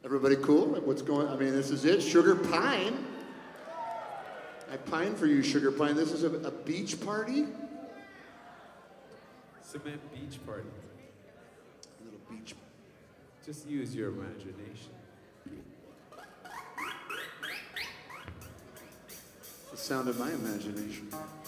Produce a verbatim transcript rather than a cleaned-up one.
Everybody cool? What's going? I mean, this is it. Sugar Pine. I pine for you, Sugar Pine. This is a, a beach party. Cement beach party. A little beach. Just use your imagination. The sound of my imagination.